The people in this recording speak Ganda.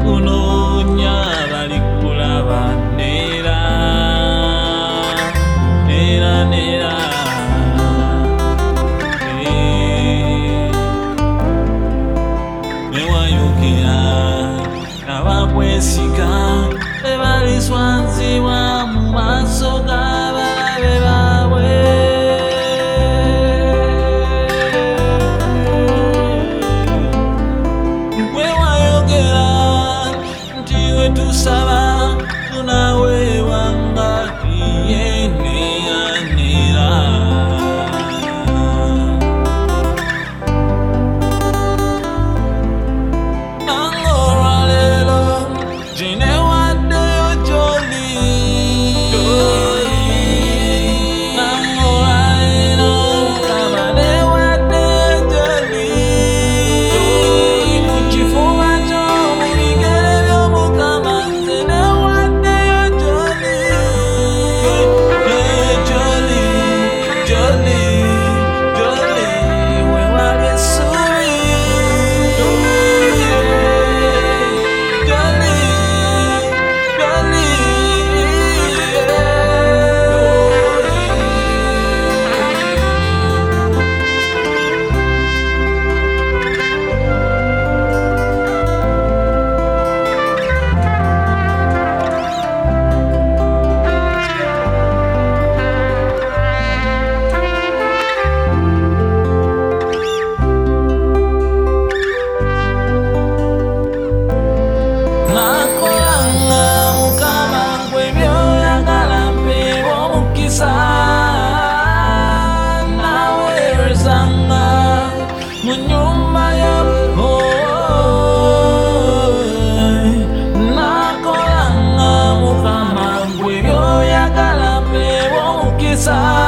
bakunoonya bali kulaba neera neera neera newayogera abakwesiga tebaliswanzibwa mu maaso g'abalabe baabwe. Tusaba tunawewa ngati yenera nera angora lelo jine waddeyo joli angora lelo kabane waddeyo joli mukifuba kyo mu bigere by'Omukama munyumba yako nakolanga Mukama gwe byoyagala mpeebwa omukisa.